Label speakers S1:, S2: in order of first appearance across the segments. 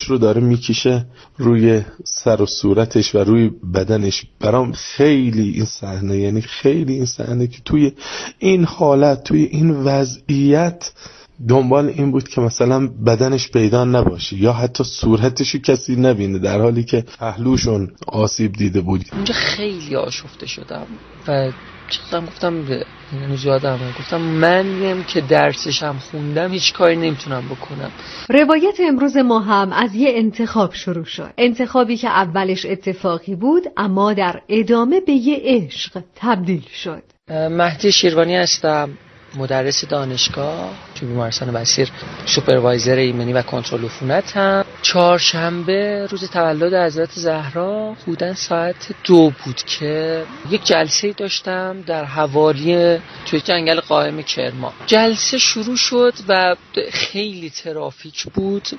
S1: رو داره میکشه روی سر و صورتش و روی بدنش. برام خیلی این صحنه، یعنی خیلی این صحنه که توی این حالت، توی این وضعیت دنبال این بود که مثلا بدنش پیدا نباشه یا حتی صورتشو کسی نبینه، در حالی که پهلوشون آسیب دیده بود.
S2: اونجا خیلی آشفته شدم و چقدر گفتم به نجادم، گفتم منیم که درسشم خوندم هیچ کاری نمیتونم بکنم.
S3: روایت امروز ما هم از یه انتخاب شروع شد، انتخابی که اولش اتفاقی بود اما در ادامه به یه عشق تبدیل شد.
S2: مهدی شیروانی هستم، مدرس دانشگاه تو بیمارستان بصیر، سوپروایزر ایمنی و کنترل عفونتم. چهارشنبه روز تولد حضرت زهرا بودن ساعت 2 بود که یک جلسه داشتم در حوالی توی جنگل قائم کرمان. جلسه شروع شد و خیلی ترافیک بود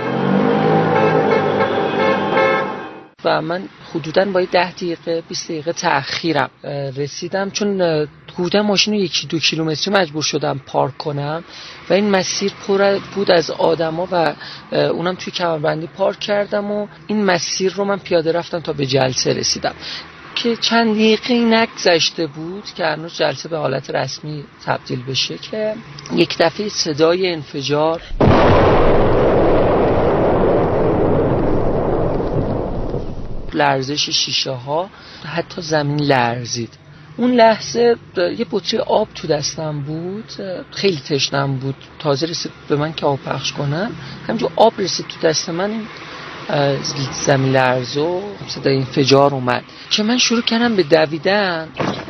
S2: و من حدوداً با 10 دقیقه 20 دقیقه تأخیرم رسیدم، چون حدوداً ماشین رو 1-2 کیلومتری مجبور شدم پارک کنم و این مسیر پر بود از آدما و اونم توی کمربندی پارک کردم و این مسیر رو من پیاده رفتم تا به جلسه رسیدم که چند دقیقه نگذشته بود که هنوز جلسه به حالت رسمی تبدیل بشه که یک دفعه صدای انفجار، لرزش شیشه ها، حتی زمین لرزید. اون لحظه یه بطری آب تو دستم بود، خیلی تشنم بود، تازه رسید به من که آب پخش کنم. همینجور آب رسید تو دست من، این زمین لرز و صدای انفجار اومد که من شروع کردم به دویدن.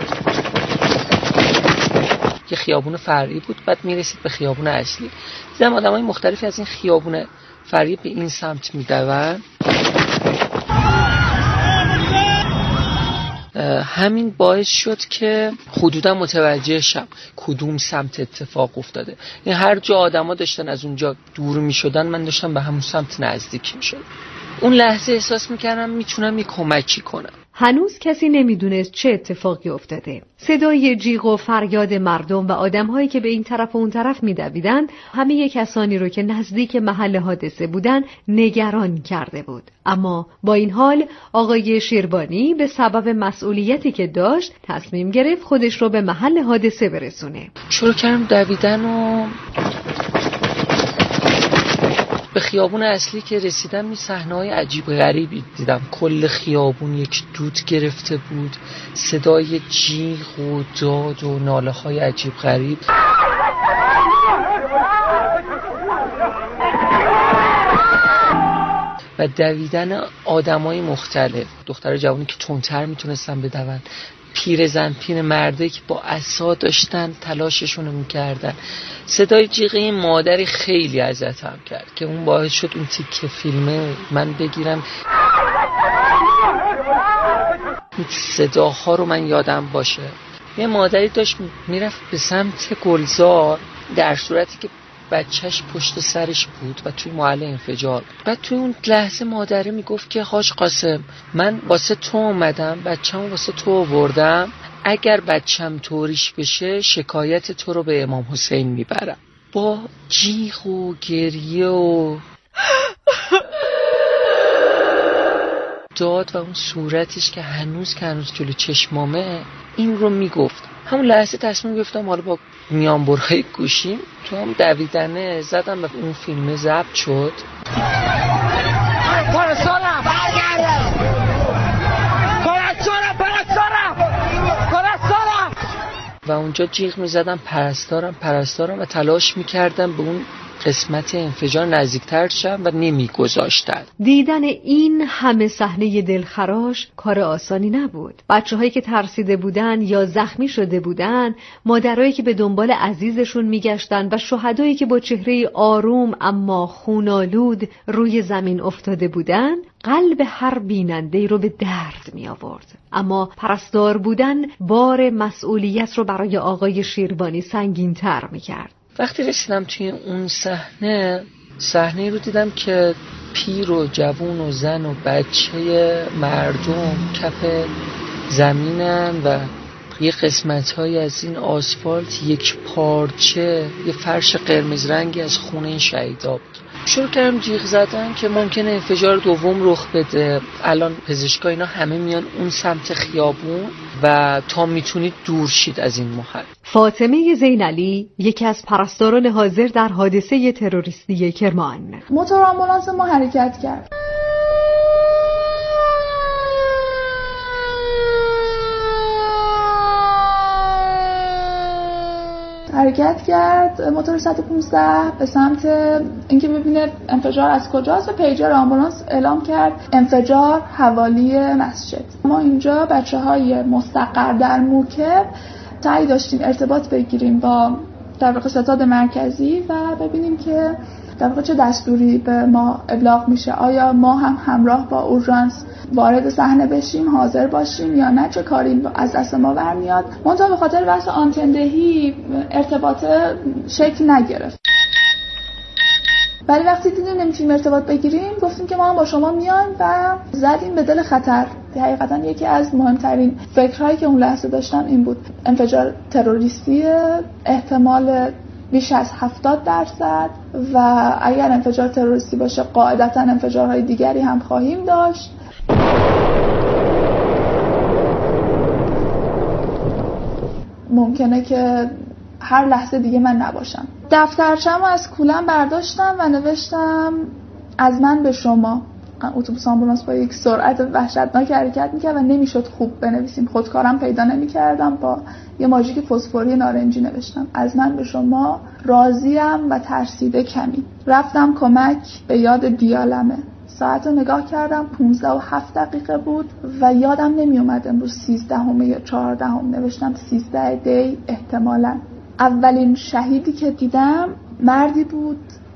S2: یه خیابون فرعی بود، بعد میرسید به خیابون اصلی. دیدم آدمای مختلفی از این خیابون فرعی به این سمت میدون. همین باعث شد که حدودا متوجه شم کدوم سمت اتفاق افتاده. یعنی هر جا آدما داشتن از اونجا دور می شدن، من داشتم به همون سمت نزدیک می شدم. اون لحظه احساس می کردم میتونم یه کمکی کنم.
S3: هنوز کسی نمیدونست چه اتفاقی افتاده. صدای جیغ و فریاد مردم و آدم‌هایی که به این طرف و اون طرف می‌دویدن همه کسانی رو که نزدیک محل حادثه بودن نگران کرده بود. اما با این حال آقای شیروانی به سبب مسئولیتی که داشت تصمیم گرفت خودش رو به محل حادثه برسونه.
S2: شروع کردم دویدن و به خیابون اصلی که رسیدم این صحنه‌های عجیب غریبی دیدم. کل خیابون یک دود گرفته بود، صدای جیغ و داد و ناله‌های عجیب غریب. و دویدن آدمای مختلف، دختر جوانی که تندتر میتونستن بدون، پیرزن پیر مرده که با عصا داشتن تلاششون رو میکردن. صدای جیغ این مادری خیلی اذیتم کرد که اون باعث شد اون تیکه فیلمه من بگیرم. صداها رو من یادم باشه. یه مادری داشت میرفت به سمت گلزار در صورتی که بچهش پشت سرش بود و توی محل انفجار. بعد توی اون لحظه مادره میگفت که حاج قاسم من واسه تو اومدم، بچه‌مو واسه تو آوردم، اگر بچه‌م طوریش بشه شکایت تو رو به امام حسین میبرم. با جیغ و گریه و داد و اون صورتش که هنوز جلو چشمامه این رو میگفت. همون لحظه تصمیم گرفتم حالا با میانبرهای گوشیم تو هم دویدنه زدم به اون فیلم ضبط شد.
S4: پرستارم
S2: و اونجا جیغ میزدم پرستارم و تلاش میکردم به اون قسمت انفجار نزدیکتر شم و نمیگذاشتن.
S3: دیدن این همه صحنه دلخراش کار آسانی نبود. بچه‌هایی که ترسیده بودن یا زخمی شده بودن، مادرایی که به دنبال عزیزشون میگشتن و شهدایی که با چهره آروم اما خونالود روی زمین افتاده بودن، قلب هر بیننده رو به درد می آورد. اما پرستار بودن بار مسئولیت رو برای آقای شیروانی سنگین تر می کرد.
S2: وقتی رسیدم توی اون صحنه رو دیدم که پیر و جوون و زن و بچه مردم کف زمینن و یه قسمت‌های از این آسفالت یک پارچه، یه فرش قرمز رنگی از خون این شهیدا بود. شروع کردم جیغ زدن که ممکنه انفجار دوم رخ بده. الان پزشکا اینا همه میان اون سمت خیابون و تا میتونید دور شید از این محل.
S3: فاطمه زینعلی یکی از پرستاران حاضر در حادثه تروریستی کرمان.
S4: موتور آمبولانس ما حرکت کرد موتور 115 به سمت اینکه ببینه انفجار از کجاست و پیجر آمبولانس اعلام کرد انفجار حوالی مسجد. ما اینجا بچه‌های مستقر در موکب سعی داشتیم ارتباط بگیریم با در واقع ستاد مرکزی و ببینیم که در واقع چه دستوری به ما ابلاغ میشه. آیا ما هم همراه با اورژانس وارد صحنه بشیم، حاضر باشیم یا نه، چه کاری از دست ما برمیاد. منتها به خاطر بحث آنتندهی ارتباط شکل نگرفت. ولی وقتی دیدیم نمیتونیم ارتباط بگیریم گفتیم که ما هم با شما میایم و زدیم به دل خطر. حقیقتا یکی از مهمترین فکرهایی که اون لحظه داشتم این بود: انفجار تروریستی، احتمال بیش از 70% و اگر انفجار تروریستی باشه قاعدتا انفجارهای دیگری هم خواهیم داشت. ممکنه که هر لحظه دیگه من نباشم. دفترچه‌مو از کولم برداشتم و نوشتم از من به شما. اتوبوس آمبولانس با یک سرعت وحشتناک حرکت میکرد و نمیشد خوب بنویسیم. خودکارم پیدا نمیکردم. با یه ماژیک فسفوری نارنجی نوشتم از من به شما، راضیم و ترسیده کمی. رفتم کمک به یاد دیالمه. ساعت رو نگاه کردم 15:07 بود و یادم نمی اومد امروز 13 یا 14 نوشتم 13 دی احتمالاً. اولین شهیدی که دیدم مردی بود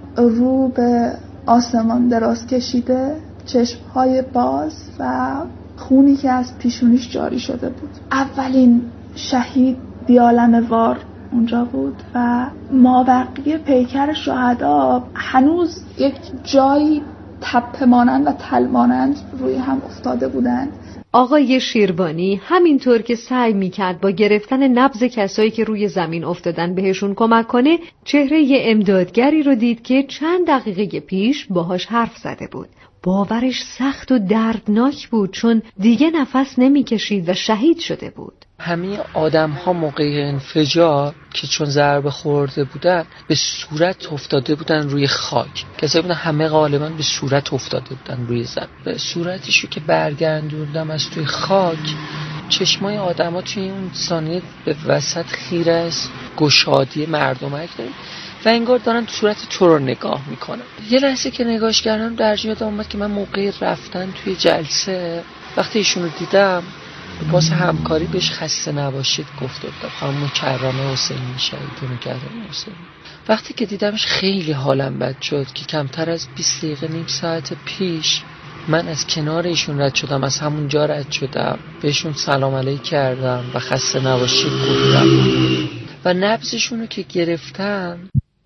S4: رو به آسمان دراز کشیده، چشمهای باز و خونی که از پیشونیش جاری شده بود. اولین شهید دیالم وار اونجا بود و ما بقیه پیکر شهدا هنوز یک جایی تپه مانند و تل مانند روی هم افتاده بودند.
S3: آقای شیربانی همینطور که سعی میکرد با گرفتن نبض کسایی که روی زمین افتادن بهشون کمک کنه، چهره یه امدادگری رو دید که چند دقیقه پیش باهاش حرف زده بود. باورش سخت و دردناک بود چون دیگه نفس نمیکشید و شهید شده بود.
S2: همه آدم ها موقع انفجار که چون ضربه خورده بودن به صورت افتاده بودن روی خاک. کسایی بودن همه غالبا به صورت افتاده بودن روی زمین. به صورتشو که برگردوندم از توی خاک، چشمای آدم ها توی اون ثانیه به وسط خیره از گشادی مردمک داریم و انگار دارن صورت تو رو نگاه میکنن. یه لحظه که نگاش کردم در یادم اومد که من موقع رفتن توی جلسه وقتی ایشونو دیدم واسه همکاری بهش خسته نباشید گفته بودم. خانم مکرمه حسینی، شهید مکرمه حسینی. وقتی که دیدمش خیلی حالم بد شد که کمتر از 20 دقیقه نیم ساعت پیش من از کنار ایشون رد شدم، از همون جا رد شدم، بهشون سلام علیک کردم و خسته نباشید گفتم و نبضشون رو که گرفتم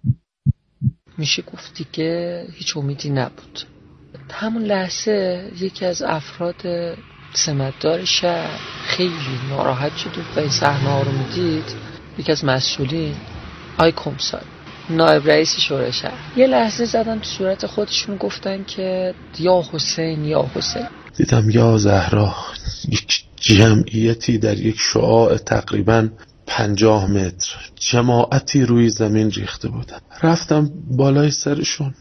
S2: میشه گفتی که هیچ امیدی نبود. همون لحظه یکی از افراد سمتدار شهر خیلی ناراحت شد و این صحنه ها رو میدید. یکی از مسئولین، آی کمسار، نایب رئیس شورای شهر، یه لحظه زدن تو صورت خودشون گفتن که یا حسین یا حسین.
S1: دیدم یا زهرا یک جمعیتی در یک شعاع تقریباً 50 متر جماعتی روی زمین ریخته بودن. رفتم بالای سرشون.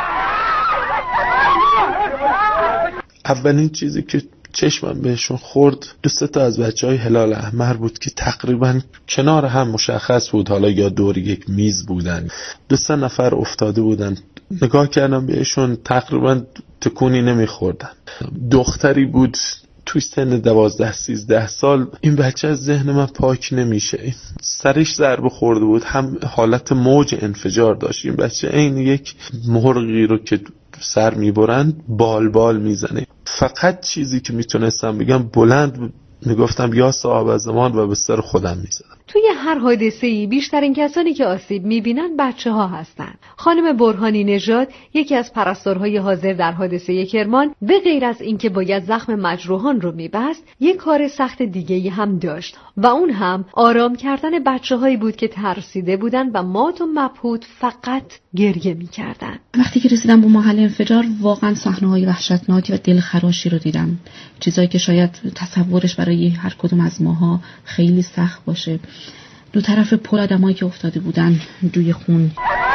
S1: اولین چیزی که چشمم بهشون خورد 2 تا از بچهای هلال احمر بود که تقریبا کنار هم مشخص بود، حالا یا دور یک میز بودن. 2 نفر افتاده بودن. نگاه کردم بهشون، تقریبا تکونی نمیخوردن. دختری بود توی سن 12-13 سال. این بچه از ذهن من پاک نمیشه. سرش ضربه خورده بود، هم حالت موج انفجار داشت. این بچه عین یک مرغی رو که سر میبرند بال میزنه. فقط چیزی که میتونستم بگم بلند میگفتم یا صاحب زمان و به سر خودم میزدم.
S3: توی هر حادثه‌ای بیشترین کسانی که آسیب می‌بینن بچه‌ها هستن. خانم برهانی نژاد یکی از پرستارهای حاضر در حادثه کرمان به غیر از اینکه باید زخم مجروحان رو می‌بست، یک کار سخت دیگه‌ای هم داشت و اون هم آرام کردن بچه‌هایی بود که ترسیده بودن و مات و مبهوت فقط گریه می‌کردن.
S5: وقتی که رسیدم به محل انفجار واقعا صحنه‌های وحشتناکی و دلخراشی رو دیدم. چیزایی که شاید تصورش برای هر کدوم از ماها خیلی سخت باشه. دو طرف پل آدمایی که افتاده بودن جوی خون،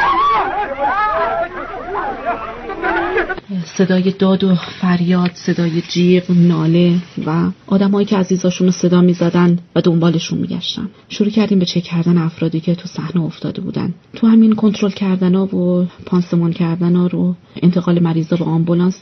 S5: صدای داد و فریاد، صدای جیغ، ناله و آدمایی که عزیزاشون رو صدا می‌زدن و دنبالشون می‌گشتن. شروع کردیم به چک کردن افرادی که تو صحنه افتاده بودن. تو همین کنترل کردن‌ها و پانسمان کردن‌ها رو انتقال مریضا به آمبولانس،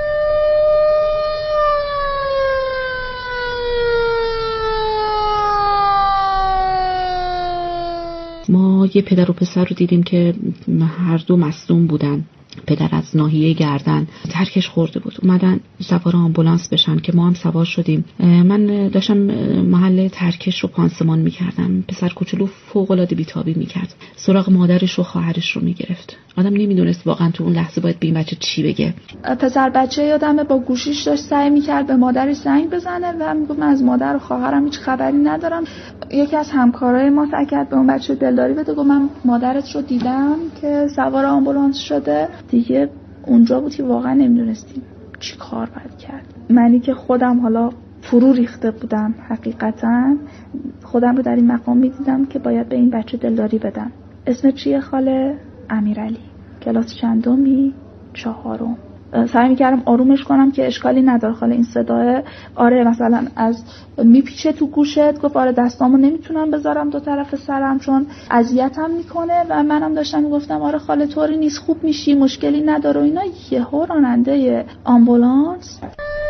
S5: ما یه پدر و پسر رو دیدیم که هر دو مصدوم بودن. پدر از ناحیه گردن ترکش خورده بود. اومدن سوار آمبولانس بشن که ما هم سوار شدیم. من داشتم محل ترکش رو پانسمان میکردم. پسر کوچولو فوق‌العاده بیتابی میکرد. سراغ مادرش و خواهرش رو میگرفت. آدم نمیدونست واقعا تو اون لحظه باید به این بچه چی بگه.
S4: پسر بچه یادمه با گوشیش داشت سعی میکرد به مادرش زنگ بزنه و میگفت من از مادر و خواهرم هیچ خبری ندارم. یکی از همکارای ما سعی کرد به اون بچه دلداری بده، گفت من مادرت رو دیدم که سوار آمبولانس شده. دیگه اونجا بود که واقعا نمیدونستیم چی کار باید کرد. منی که خودم حالا فرو ریخته بودم، حقیقتا خودم رو در این مقام میدیدم که باید به این بچه دلداری بدم. اسم چیه خاله؟ امیرعلی. کلاس چندمی؟ 4م. سعی میکردم آرومش کنم که اشکالی نداره خاله، این صداه آره مثلا از میپیچه تو گوشت. گفت آره دستامو نمیتونم بذارم دو طرف سرم چون اذیتم میکنه و منم داشتم میگفتم آره خاله طوری نیست، خوب میشی، مشکلی نداره و اینا. یهو راننده آمبولانس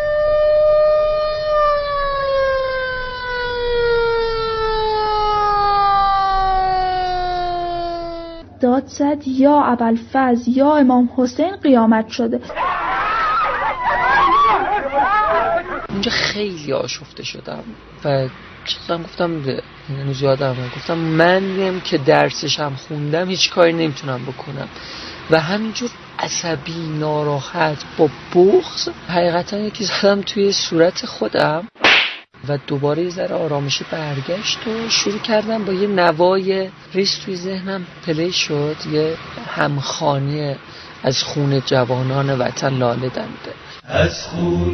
S4: داد زد یا ابوالفضل یا امام حسین قیامت شده.
S2: اونجا خیلی آشفته شدم و چیزا گفتم هنوز یادم گفتم منم که درسشم خوندم هیچ کاری نمیتونم بکنم و همینجور عصبی ناراحت با بغض حقیقتا یکی زدم توی صورت خودم و دوباره یه ذره آرامشی برگشت و شروع کردم با یه نوای ریز توی ذهنم پلی شد، یه همخوانی از خون جوانان وطن لاله دمیده.
S6: از خون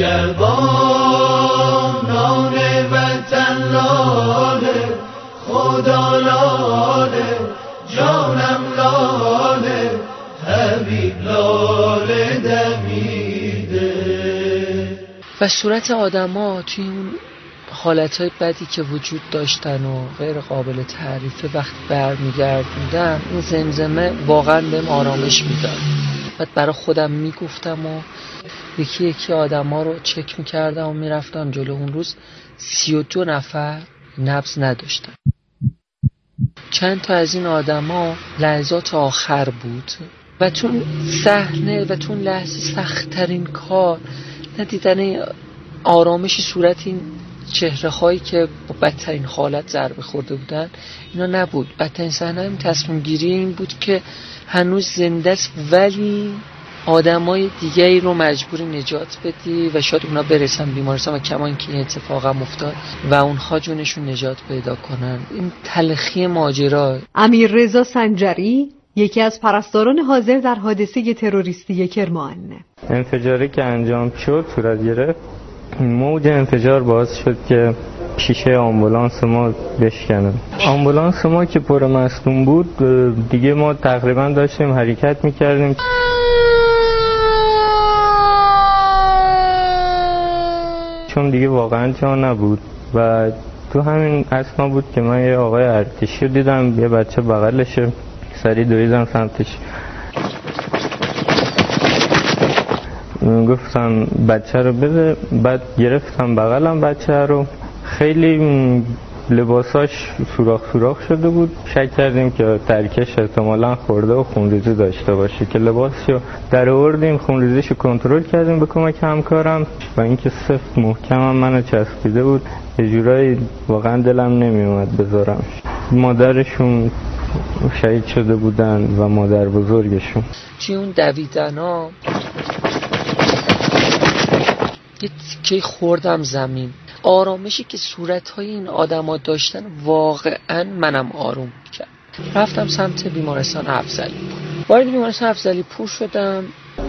S6: جوانان وطن لاله، خدا لاله، جانم لاله، حبیب لاله دمیده.
S2: و صورت آدما توی اون حالتهای بدی که وجود داشتن و غیر قابل تعریفه وقتی برمیگردوندم این زمزمه واقعا بهم آرامش میداد. بعد برای خودم میگفتم و یکی یکی آدما رو چک میکردم و میرفتم جلو. اون روز 32 نفر نبض نداشتن. چند تا از این آدما لحظات آخر بود و تو صحنه و تو لحظه سخت‌ترین کار ندیدن آرامش صورت این چهره هایی که با بدترین حالت ضربه خورده بودن اینا نبود. بدترین صحنه این تصمیم گیری این بود که هنوز زنده است ولی آدمای دیگری رو مجبور نجات بدی و شاید اونا برسن بیمارستان و کمان که این اتفاقم افتاد و اونها جونشون نجات پیدا کنن. این تلخی ماجرا.
S3: امیررضا سنجری یکی از پرستاران حاضر در حادثه تروریستی کرمان.
S7: انفجاری که انجام شد صورت گرفت، موج انفجار باعث شد که شیشه آمبولانس ما بشکنه. آمبولانس ما که پر مصدوم بود دیگه ما تقریبا داشتیم حرکت میکردیم. چون دیگه واقعا جا نبود و تو همین اثنا بود که من یه آقای ارتشی رو دیدم، یه بچه بغلشه، سریع دویدم سمتش، گفتم بچه رو بده. بعد گرفتم بغلم بچه رو، خیلی لباساش سوراخ شده بود. شک کردیم که ترکش احتمالاً خورده و خونریزی داشته باشه که لباسشو در آوردیم، خونریزیشو کنترل کردیم به کمک همکارم و اینکه سفت محکم منو چسبیده بود، یه جورایی واقعا دلم نمیومد بذارم. مادرشون شهید شده بودن و مادر بزرگشون.
S2: توی اون دویدنا یه تیکه خوردم زمین. آرامشی که صورتهای این آدما داشتن واقعا منم آروم کرد. رفتم سمت بیمارستان افضلی. وارد بیمارستان افضلی پور شدم.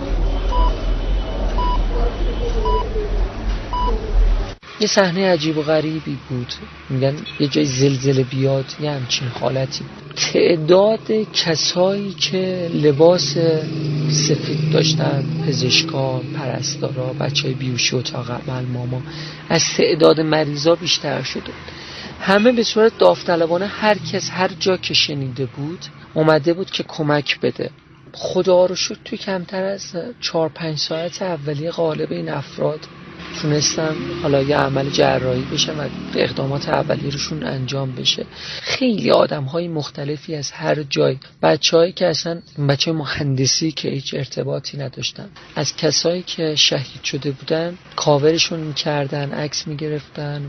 S2: یه صحنه عجیب و غریبی بود. میگن یه جای زلزله بیاد، یه همچین حالتی بود. تعداد کسایی که لباس سفید داشتن، پزشکان، پرستارا، بچهای بیهوشی اتاق عمل، ماما، از تعداد مریضا بیشتر شده. همه به صورت داوطلبانه هر کس هر جا که شنیده بود اومده بود که کمک بده. خدا رو شکر توی کمتر از 4-5 ساعت اولیه غالب این افراد تونستن حالا یه عمل جراحی بشه و اقدامات اولیه‌شون انجام بشه. خیلی آدم‌های مختلفی از هر جای، بچه‌هایی که اصلا بچه مهندسی که هیچ ارتباطی نداشتن، از کسایی که شهید شده بودن کاورشون می‌کردن، عکس می‌گرفتن،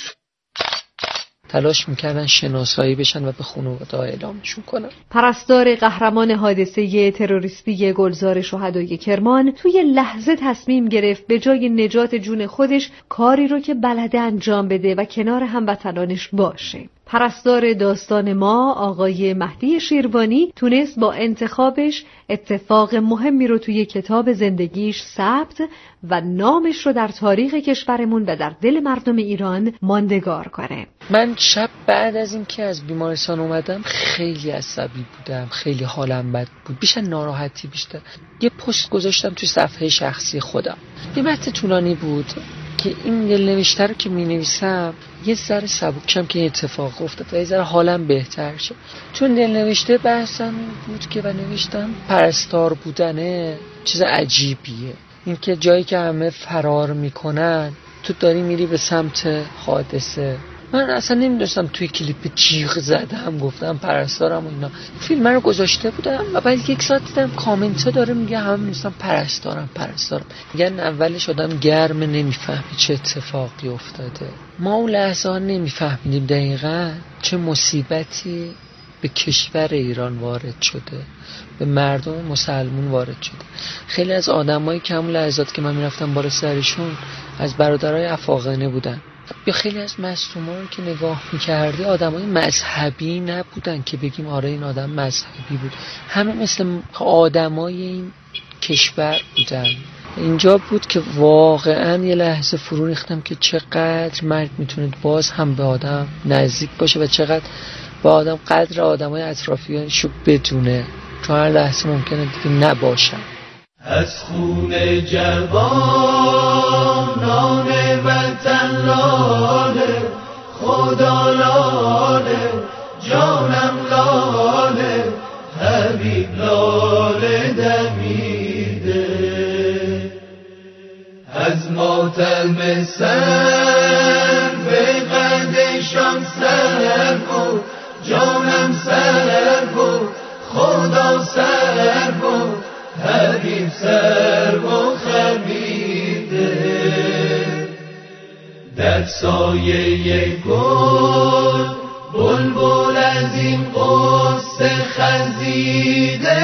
S2: تلاش میکردن شناسایی بشن و به خانواده اعلامشون کنن.
S3: پرستار قهرمان حادثه تروریستی گلزار شهدای کرمان توی لحظه تصمیم گرفت به جای نجات جون خودش کاری رو که بلده انجام بده و کنار هموطنانش باشه. پرستار داستان ما آقای مهدی شیروانی تونست با انتخابش اتفاق مهمی رو توی کتاب زندگیش ثبت و نامش رو در تاریخ کشورمون و در دل مردم ایران ماندگار کنه.
S2: من شب بعد از این که از بیمارستان اومدم خیلی عصبی بودم، خیلی حالم بد بود، بیشتر ناراحتی بیشتر. یه پست گذاشتم توی صفحه شخصی خودم. یه متن طولانی بود که این دلنوشته رو که می‌نویسم یه ذره سبکم که اتفاق افتاد و یه ذره حالم بهتر شد. چون دلنوشته بحثم بود که و نوشتم پرستار بودنه چیز عجیبیه. این که جایی که همه فرار میکنن تو داری میری به سمت حادثه. من اصلا نمیدونستم توی کلیپ جیغ زدم گفتم پرستارم و اینا. فیلم رو گذاشته بودم و بعد 1 ساعت دیدم کامنت ها داره میگه همه میگن پرستارم. میگن اولش آدم گرمه نمیفهمی چه اتفاقی افتاده. ما اون لحظه ها نمیفهمیدیم دقیقاً چه مصیبتی به کشور ایران وارد شده، به مردم مسلمون وارد شده. خیلی از آدمایی که همون لحظات که من میرفتم بالا سرشون از برادرای افاقنه بودن، یا خیلی از مصدوما رو که نگاه میکردی آدمای مذهبی نبودن که بگیم آره این آدم مذهبی بود، همه مثل آدمای این کشور بودن. اینجا بود که واقعا یه لحظه فرو ریختم که چقدر مرگ میتونه باز هم به آدم نزدیک باشه و چقدر با آدم قدر آدمای اطرافیانشو بدونه، چون هر لحظه ممکنه دیگه نباشن.
S6: از خون جوانان وطن لاله، خدا لاله، جانم لاله، حبیب لاله دمیده. از ماتم سر به قدشان سر بود، جانم سر بود، خدا سر بود، حبیب سر و خمیده. در سایه گل بلبل از این قصه خزیده،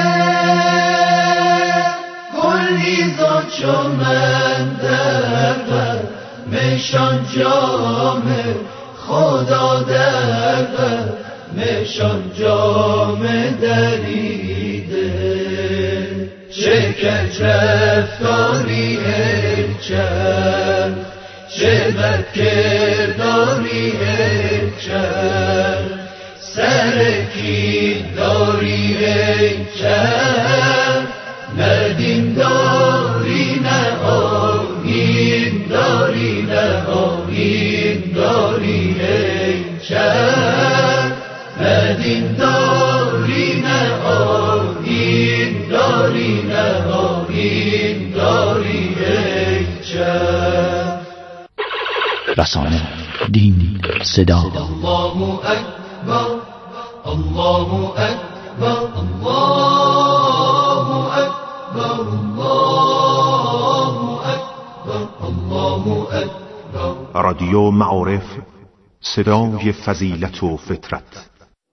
S6: گلریزا چو من در قلبشان جامه، خدا در قلبشان جامه دریده. چه کج رفتاری ای چرخ، چه بد کرداری ای چرخ، سر کی داری ای چرخ، نه دین داری نه آیین داری نه آیین داری ای چرخ، نه دین داری نه آیین داری نه آیین داری ای چرخ.
S8: رسانه دین صدا.
S6: الله اکبر، الله اکبر، الله اکبر، الله اکبر، الله اکبر.
S9: رادیو معارف، صدای فضیلت و فطرت.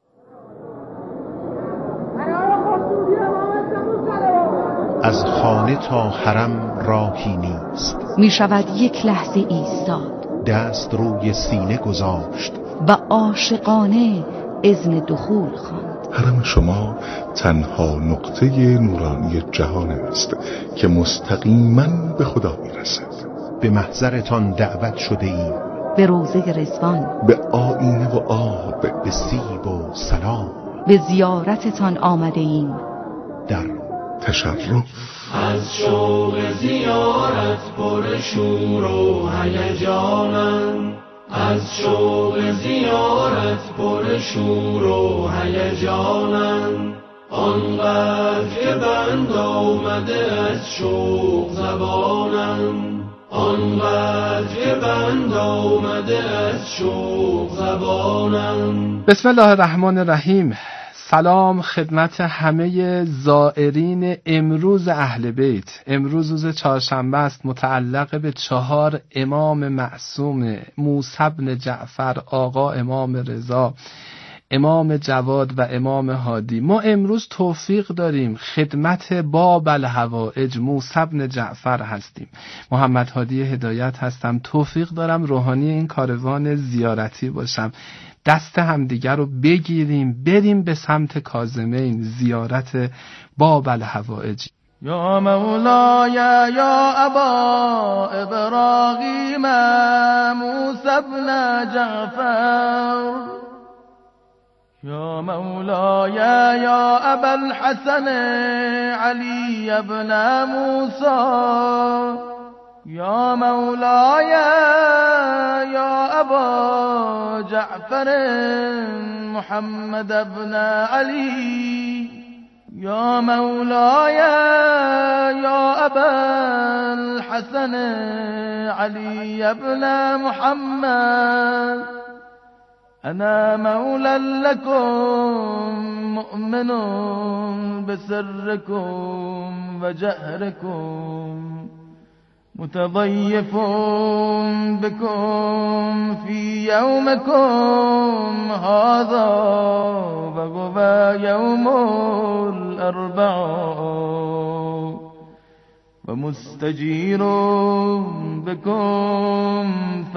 S9: از خانه تا حرم راهی نیست،
S10: می شود یک لحظه ایستاد،
S9: دست روی سینه گذاشت
S10: و عاشقانه اذن دخول خواند.
S11: حرم شما تنها نقطه نورانی جهان است که مستقیما به خدا می رسد.
S9: به محضرتان دعوت شده ایم،
S10: به روضه رضوان،
S11: به آینه و آب،
S9: به سیب و سلام،
S10: به زیارتتان آمده ایم.
S11: در تشرف
S6: از شوق زیارت پر شور و هیجانم، از شوق زیارت پر شور و هیجانم. آنقدر که بند آمده از شوق زبانم، آنقدر که بند آمده از شوق زبانم.
S1: بسم الله الرحمن الرحیم. سلام خدمت همه زائرین امروز اهل بیت. امروز روز چهارشنبه است، متعلق به 4 امام معصوم، موسی بن جعفر، آقا امام رضا، امام جواد و امام هادی. ما امروز توفیق داریم خدمت باب الحوائج موسی بن جعفر هستیم. محمد هادی هدایت هستم. توفیق دارم روحانی این کاروان زیارتی باشم. دست همدیگر رو بگیریم بریم به سمت کاظمین، زیارت باب الحوائج.
S6: یا مولای یا ابا ابراهیم موسی بن جعفر، یا مولای یا ابا الحسن علی بن موسی، یا مولاي یا ابا جعفر محمد بن علی، یا مولاي یا ابا الحسن علی بن محمد. انا مولا لكم مؤمن بسركم وجهركم، متضيف بكم في يومكم هذا وهو يوم الأربعاء، ومستجير بكم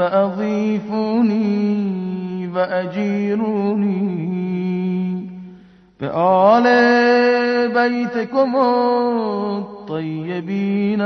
S6: فأضيفوني وأجيروني بآل بيتكم الطيبين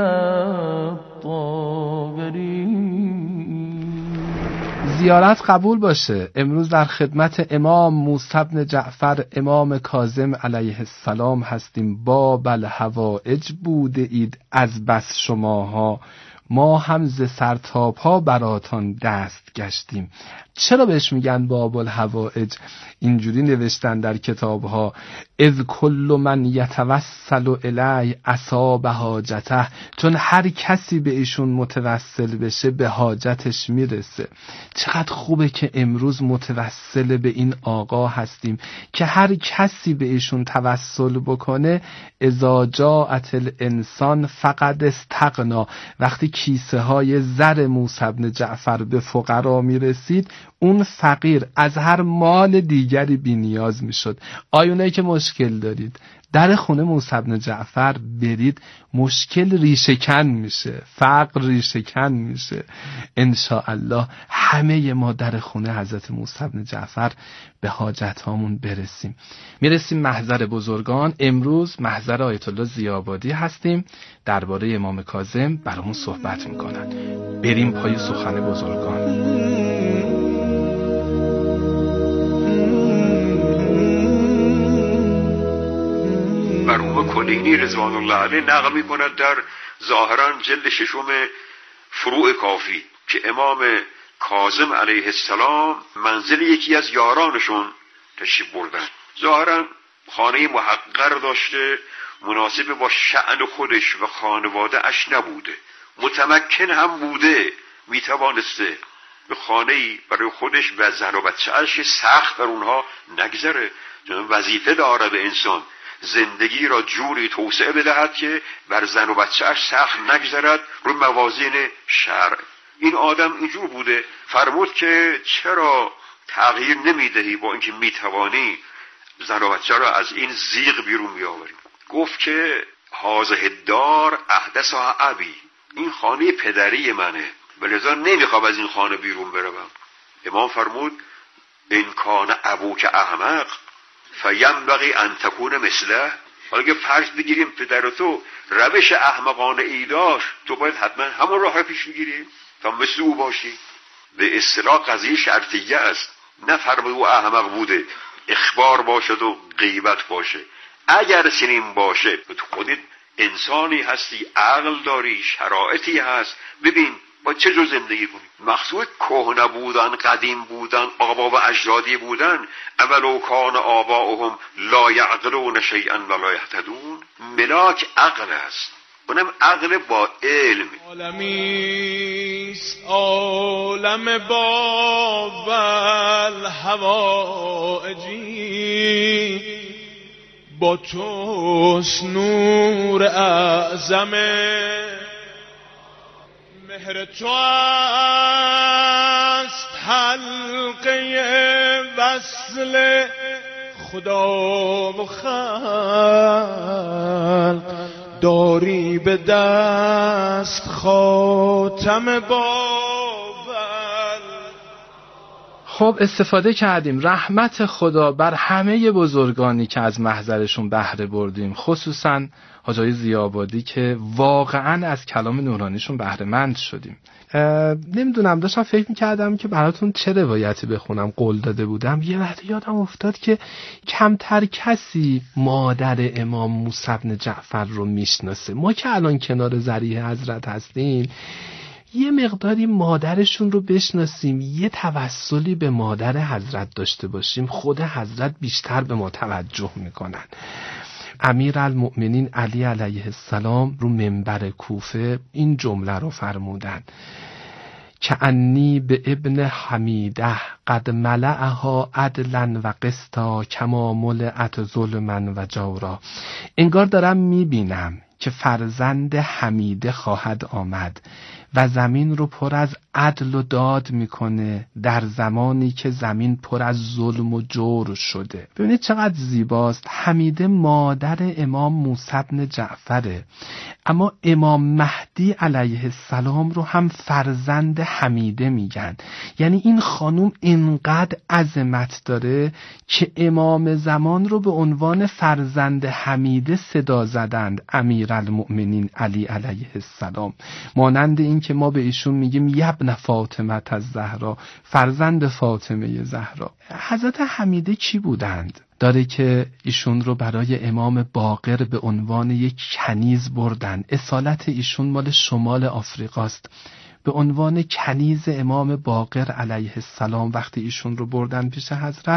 S1: زیارت قبول باشه. امروز در خدمت امام موسی بن جعفر امام کاظم علیه السلام هستیم. باب الحوائج بوده اید از بس شماها، ما هم ز سرتاپ ها براتان دست گشتیم. چرا بهش میگن باب الحوائج؟ اینجوری نوشتن در کتاب ها: اذ کل من یتوسل الی اصاب حاجته، چون هر کسی به ایشون متوسل بشه به حاجتش میرسه. چقدر خوبه که امروز متوسل به این آقا هستیم که هر کسی به ایشون توسل بکنه اذا جاءت الانسان فقد استغنا، وقتی کیسه های زر موسی بن جعفر به فقرا میرسید اون فقیر از هر مال دیگری بی نیاز می شد. آیونایی که مشکل دارید در خونه موسی بن جعفر برید، مشکل ریشه‌کن میشه، فقر ریشه‌کن میشه. انشاءالله همه ما در خونه حضرت موسی بن جعفر به حاجت هامون برسیم. میرسیم محضر بزرگان. امروز محضر آیت الله ضیاءآبادی هستیم، درباره امام کاظم برامون صحبت میکنن. بریم پای سخن بزرگان.
S12: مرحوم کلینی رضوان الله علیه نقل می‌کند در ظاهرا جلد 6 فروع کافی که امام کاظم علیه السلام منزل یکی از یارانشون تشریف بردن. ظاهرا خانه محقر داشته، مناسب با شأن خودش و خانواده اش نبوده، متمکن هم بوده، میتوانسته به خانه‌ای برای خودش و زن و بچه‌اش سخت بر اونها نگذره. چون وظیفه داره به انسان زندگی را جوری توسعه بدهد که بر زن و بچه‌اش سخت نگذرد روی موازین شرع. این آدم اینجور بوده. فرمود که چرا تغییر نمیدهی با اینکه میتوانی زن و بچه را از این زیغ بیرون بیاوریم؟ گفت که هذه الدار احدثها ابی، این خانه پدری منه ولذا نمیخوام از این خانه بیرون بروم. امام فرمود این کان ابوک احمق فینبغی ان تکون مثله. حالا که فرض بگیریم پدر تو روش احمقانه ای داشت، تو باید حتما همون راه را پیش بگیری تا مثل او باشی. به اصطلاح قضیه شرطیه است، نه فرمود او احمق بوده اخبار باشد و غیبت باشه. اگر چنین باشه تو خودت انسانی هستی، عقل داری، شرایطی هست، ببین با چه جور زندگی کنی. مقصود کهنه بودن، قدیم بودن، آبا و اجدادی بودن. اولو کان آباؤهم لا یعقلون شیئا ولا یهتدون. ملاک عقل است، اونم عقل با علم.
S1: عالمیست عالم بابل هوایجی، با توست نور اعظمه، مهر تو است حلقه وصل خدا و خلق، داری به دست خاتم بابل.
S8: خب استفاده کردیم رحمت خدا بر همه بزرگانی که از محضرشون بهره بردیم، خصوصا حاجی ضیاءآبادی که واقعا از کلام نورانیشون بهره مند شدیم. نمیدونم داشتم فکر میکردم که براتون چه روایتی بخونم. قول داده بودم یه وقت یادم افتاد که کمتر کسی مادر امام موسی بن جعفر رو میشناسه. ما که الان کنار ذریح حضرت هستیم یه مقداری مادرشون رو بشناسیم، یه توسلی به مادر حضرت داشته باشیم، خود حضرت بیشتر به ما توجه میکنن. امیرالمؤمنین علی علیه السلام رو منبر کوفه این جمله رو فرمودن که انی به ابن حمیده قد ملعها عدلا و قسطا کما ملعت ظلما و جورا. انگار دارم میبینم که فرزند حمیده خواهد آمد و زمین رو پر از عدل و داد میکنه در زمانی که زمین پر از ظلم و جور شده. ببینید چقدر زیباست. حمیده مادر امام موسی بن جعفره، اما امام مهدی علیه السلام رو هم فرزند حمیده میگن. یعنی این خانوم اینقدر عظمت داره که امام زمان رو به عنوان فرزند حمیده صدا زدند، امیرالمؤمنین علی علیه السلام. مانند این که ما به ایشون میگیم یبن فاطمه الزهرا، فرزند فاطمه زهرا. حضرت حمیده کی بودند؟ داره که ایشون رو برای امام باقر به عنوان یک کنیز بردن. اصالت ایشون مال شمال آفریقاست. به عنوان کنیز امام باقر علیه السلام وقتی ایشون رو بردن پیش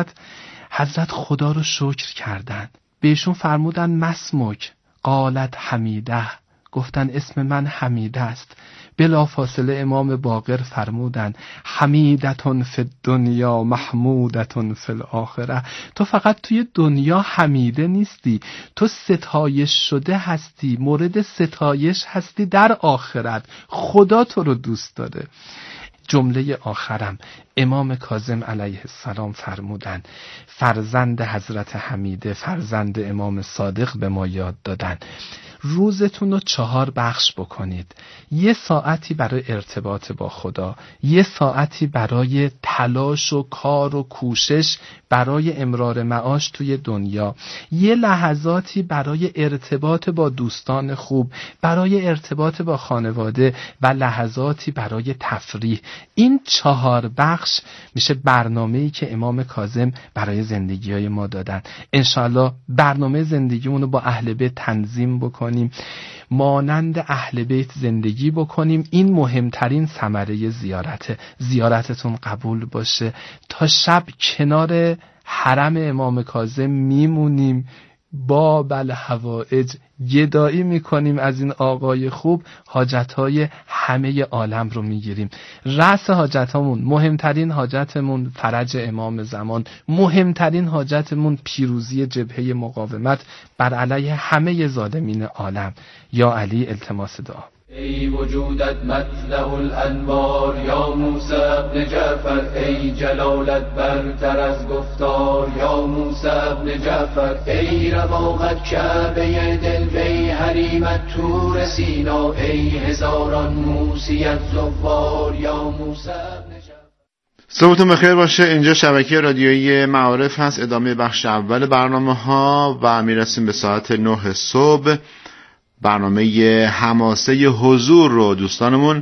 S8: حضرت خدا رو شکر کردن. به ایشون فرمودن مسمک، قالت حمیده، گفتن اسم من حمیده است. بلا فاصله امام باقر فرمودن حمیدتون فی الدنیا محمودتون فی الاخره. تو فقط توی دنیا حمیده نیستی، تو ستایش شده هستی، مورد ستایش هستی در آخرت. خدا تو رو دوست داره. جمله آخرم امام کاظم علیه السلام فرمودن، فرزند حضرت حمیده، فرزند امام صادق به ما یاد دادن روزتون رو 4 بخش بکنید. 1 ساعتی برای ارتباط با خدا، 1 ساعتی برای تلاش و کار و کوشش برای امرار معاش توی دنیا، 1 لحظاتی برای ارتباط با دوستان خوب، برای ارتباط با خانواده و لحظاتی برای تفریح. این 4 بخش میشه برنامه‌ای که امام کاظم برای زندگی‌های ما دادن. انشالله برنامه زندگیمون رو با اهل بیت تنظیم بکنیم، مانند اهل بیت زندگی بکنیم. این مهمترین ثمره زیارتتون قبول باشه. تا شب کنار حرم امام کاظم میمونیم، باب الحوائج، گدایی میکنیم از این آقای خوب، حاجتهای همه عالم رو میگیریم. رأس حاجتامون، مهمترین حاجتمون فرج امام زمان، مهمترین حاجتمون پیروزی جبهه مقاومت بر علیه همه ظالمین عالم. یا علی التماس دعا.
S13: ای وجودت مطلع الانوار یا موسی ابن جعفر، ای جلالت برتر از گفتار یا موسی ابن جعفر، ای رواقت کعبه دل، وی حریمت تور سینا، ای هزاران موسیت زوار یا موسی ابن جعفر.
S14: صبحتون بخیر باشه. اینجا شبکه رادیویی معارف هست. ادامه بخش اول برنامه ها و میرسیم به ساعت 9 صبح. برنامه حماسه حضور رو دوستانمون